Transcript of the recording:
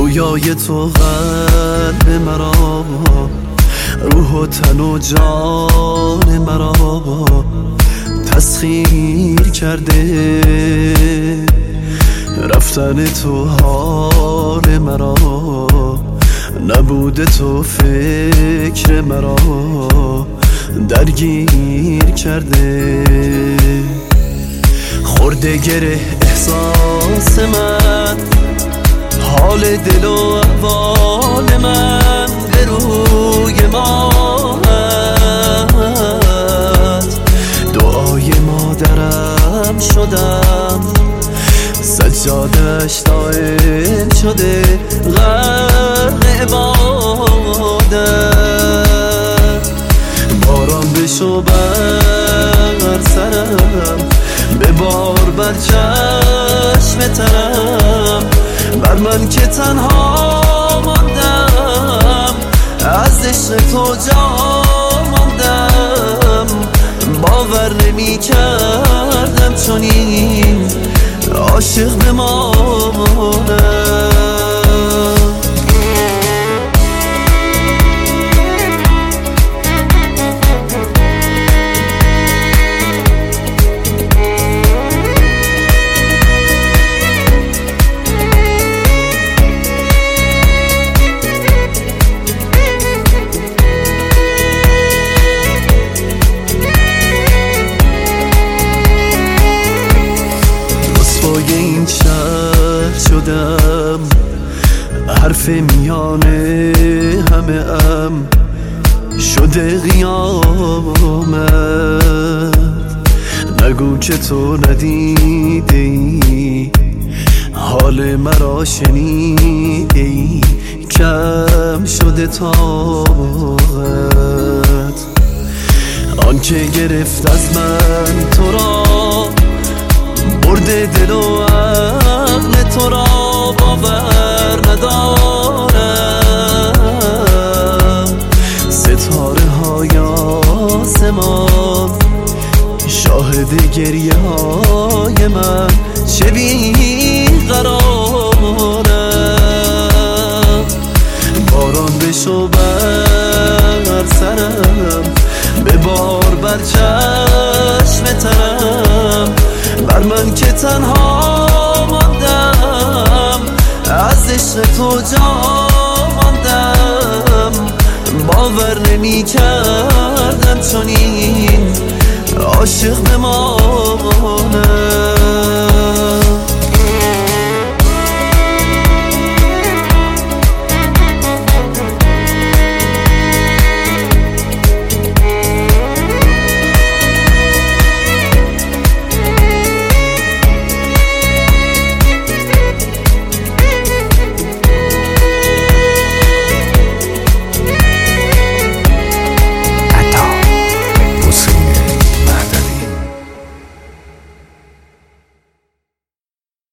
رویای تو قلب مرا، روح و تن و جان مرا تسخیر کرده. رفتن تو حال مرا، نبود تو فکر مرا درگیر کرده. خورده گره احساس من، حال دل و احوال من به روی ماهت. دعای مادرم شدم، سجادش دائم شده غرق عبادت. باران بشو بر سرم، ببار بر چشم ترم، بر من که تنها ماندم، از عشق تو جا ماندم. باور نمی کردم چنین عاشق بمانم. این شهر شدم، حرف میانه همه ام شده قیامت. نگو که تو ندیده ای، حال مرا شنیده ای، کم شده طاقت. آن که گرفت از من تو را، برده دل و عقل تو را باور ندارم. ستاره های آسمان شاهد گریه های من چه بیقرارم. باران بشو بر سرم، ببار بر چشم ترم، بر من که تنها ماندم، از عشق تو جا ماندم. باور نمی کردم چنین عاشق بمانم.